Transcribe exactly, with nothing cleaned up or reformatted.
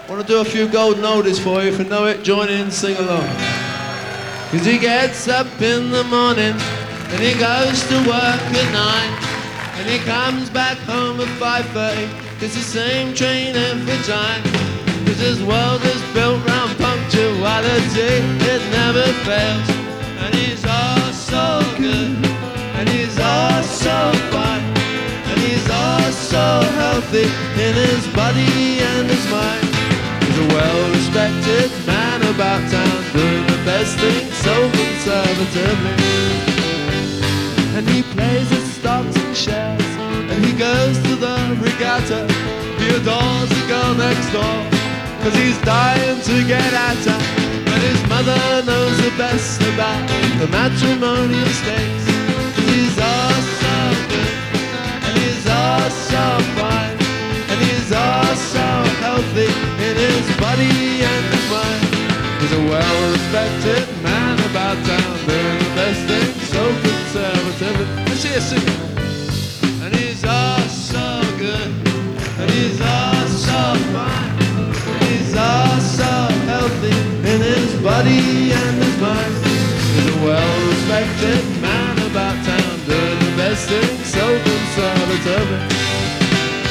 Want to do a few golden oldies for you. If you know it, join in, sing along. Cause he gets up in the morning and he goes to work at nine, and he comes back home at five thirty. It's the same train every time. Cause this world is built round punctuality, it never fails. And he's all so good, and he's all so fine, and he's all so healthy in his body and his mind. He's a well-respected man about town, doing the best thing so conservatively. And he plays his stocks and shares, and he goes to the regatta. He adores the girl next door, cause he's dying to get at her. But his mother knows the best about the matrimonial stakes. He's all so good, and he's all so fine, and he's all so healthy in his body and his mind. He's a well-respected man about town, doing the best thing so conservative. Let's hear singing. And he's all so good, and he's all so fine, and he's all so healthy in his body and his mind. He's a well-respected man